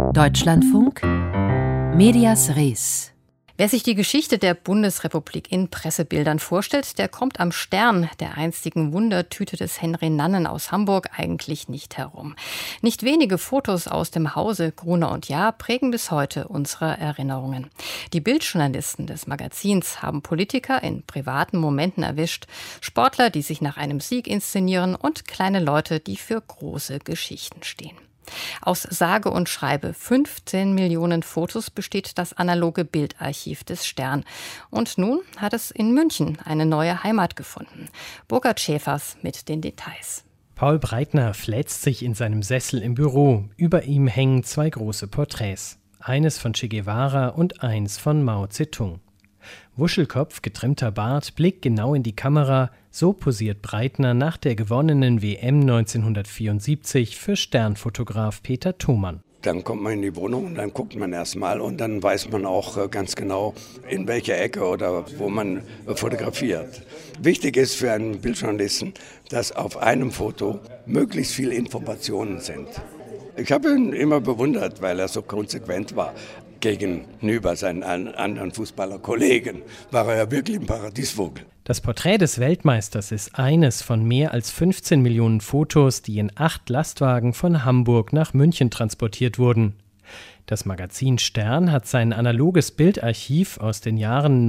Deutschlandfunk Medias Res. Wer sich die Geschichte der Bundesrepublik in Pressebildern vorstellt, der kommt am Stern der einstigen Wundertüte des Henry Nannen aus Hamburg eigentlich nicht herum. Nicht wenige Fotos aus dem Hause Gruner und Jahr prägen bis heute unsere Erinnerungen. Die Bildjournalisten des Magazins haben Politiker in privaten Momenten erwischt, Sportler, die sich nach einem Sieg inszenieren und kleine Leute, die für große Geschichten stehen. Aus sage und schreibe 15 Millionen Fotos besteht das analoge Bildarchiv des Stern. Und nun hat es in München eine neue Heimat gefunden. Burkhard Schäfers mit den Details. Paul Breitner fläzt sich in seinem Sessel im Büro. Über ihm hängen zwei große Porträts. Eines von Che Guevara und eins von Mao Zedong. Wuschelkopf, getrimmter Bart, Blick genau in die Kamera, so posiert Breitner nach der gewonnenen WM 1974 für Sternfotograf Peter Thomann. Dann kommt man in die Wohnung und dann guckt man erstmal und dann weiß man auch ganz genau, in welcher Ecke oder wo man fotografiert. Wichtig ist für einen Bildjournalisten, dass auf einem Foto möglichst viele Informationen sind. Ich habe ihn immer bewundert, weil er so konsequent war. Gegenüber seinen anderen Fußballerkollegen war er ja wirklich ein Paradiesvogel. Das Porträt des Weltmeisters ist eines von mehr als 15 Millionen Fotos, die in 8 Lastwagen von Hamburg nach München transportiert wurden. Das Magazin Stern hat sein analoges Bildarchiv aus den Jahren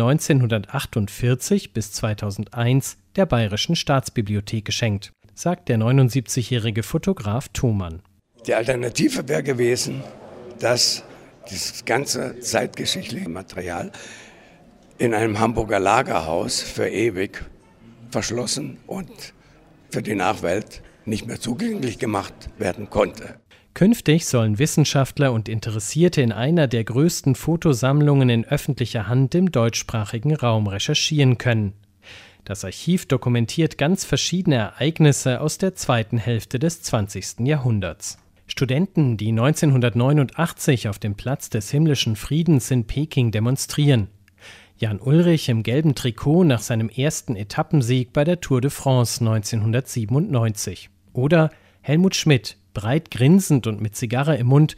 1948 bis 2001 der Bayerischen Staatsbibliothek geschenkt, sagt der 79-jährige Fotograf Thomann. Die Alternative wäre gewesen, dass dieses ganze zeitgeschichtliche Material in einem Hamburger Lagerhaus für ewig verschlossen und für die Nachwelt nicht mehr zugänglich gemacht werden konnte. Künftig sollen Wissenschaftler und Interessierte in einer der größten Fotosammlungen in öffentlicher Hand im deutschsprachigen Raum recherchieren können. Das Archiv dokumentiert ganz verschiedene Ereignisse aus der zweiten Hälfte des 20. Jahrhunderts. Studenten, die 1989 auf dem Platz des himmlischen Friedens in Peking demonstrieren. Jan Ullrich im gelben Trikot nach seinem ersten Etappensieg bei der Tour de France 1997. Oder Helmut Schmidt, breit grinsend und mit Zigarre im Mund,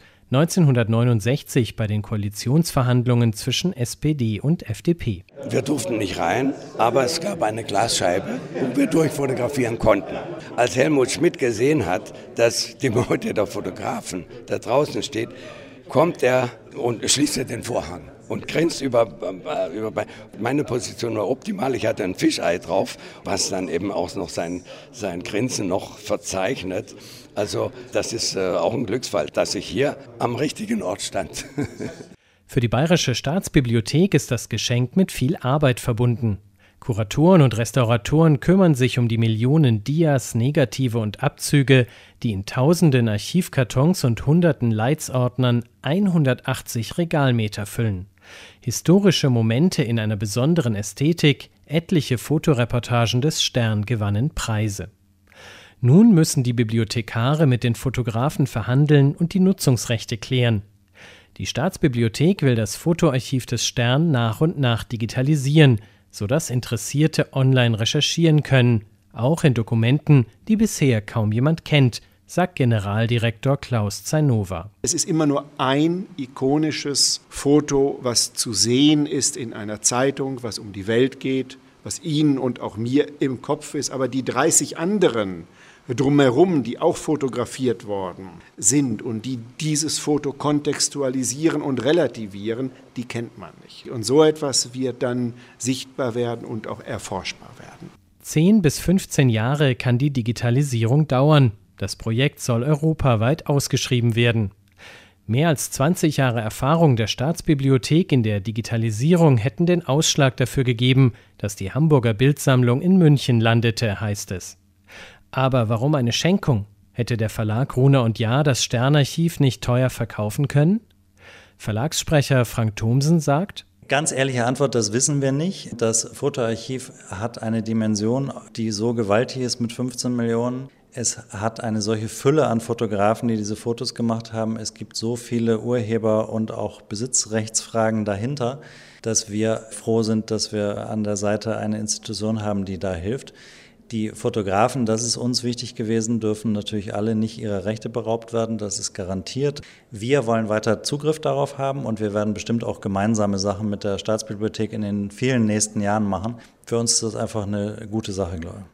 1969 bei den Koalitionsverhandlungen zwischen SPD und FDP. Wir durften nicht rein, aber es gab eine Glasscheibe, wo wir durchfotografieren konnten. Als Helmut Schmidt gesehen hat, dass die Meute der Fotografen da draußen steht, kommt er und schließt den Vorhang und grinst über meine Position war optimal. Ich hatte ein Fischei drauf, was dann eben auch noch sein Grinsen noch verzeichnet. Also das ist auch ein Glücksfall, dass ich hier am richtigen Ort stand. Für die Bayerische Staatsbibliothek ist das Geschenk mit viel Arbeit verbunden. Kuratoren und Restauratoren kümmern sich um die Millionen Dias, Negative und Abzüge, die in tausenden Archivkartons und hunderten Leitsordnern 180 Regalmeter füllen. Historische Momente in einer besonderen Ästhetik, etliche Fotoreportagen des Stern gewannen Preise. Nun müssen die Bibliothekare mit den Fotografen verhandeln und die Nutzungsrechte klären. Die Staatsbibliothek will das Fotoarchiv des Stern nach und nach digitalisieren, sodass Interessierte online recherchieren können, auch in Dokumenten, die bisher kaum jemand kennt, sagt Generaldirektor Klaus Zainova. Es ist immer nur ein ikonisches Foto, was zu sehen ist in einer Zeitung, was um die Welt geht, was Ihnen und auch mir im Kopf ist, aber die 30 anderen drumherum, die auch fotografiert worden sind und die dieses Foto kontextualisieren und relativieren, die kennt man nicht. Und so etwas wird dann sichtbar werden und auch erforschbar werden. 10 bis 15 Jahre kann die Digitalisierung dauern. Das Projekt soll europaweit ausgeschrieben werden. Mehr als 20 Jahre Erfahrung der Staatsbibliothek in der Digitalisierung hätten den Ausschlag dafür gegeben, dass die Hamburger Bildsammlung in München landete, heißt es. Aber warum eine Schenkung? Hätte der Verlag Gruner und Jahr das Sternarchiv nicht teuer verkaufen können? Verlagssprecher Frank Thomsen sagt: Ganz ehrliche Antwort, das wissen wir nicht. Das Fotoarchiv hat eine Dimension, die so gewaltig ist mit 15 Millionen. Es hat eine solche Fülle an Fotografen, die diese Fotos gemacht haben. Es gibt so viele Urheber- und auch Besitzrechtsfragen dahinter, dass wir froh sind, dass wir an der Seite eine Institution haben, die da hilft. Die Fotografen, das ist uns wichtig gewesen, dürfen natürlich alle nicht ihrer Rechte beraubt werden, das ist garantiert. Wir wollen weiter Zugriff darauf haben und wir werden bestimmt auch gemeinsame Sachen mit der Staatsbibliothek in den vielen nächsten Jahren machen. Für uns ist das einfach eine gute Sache, glaube ich.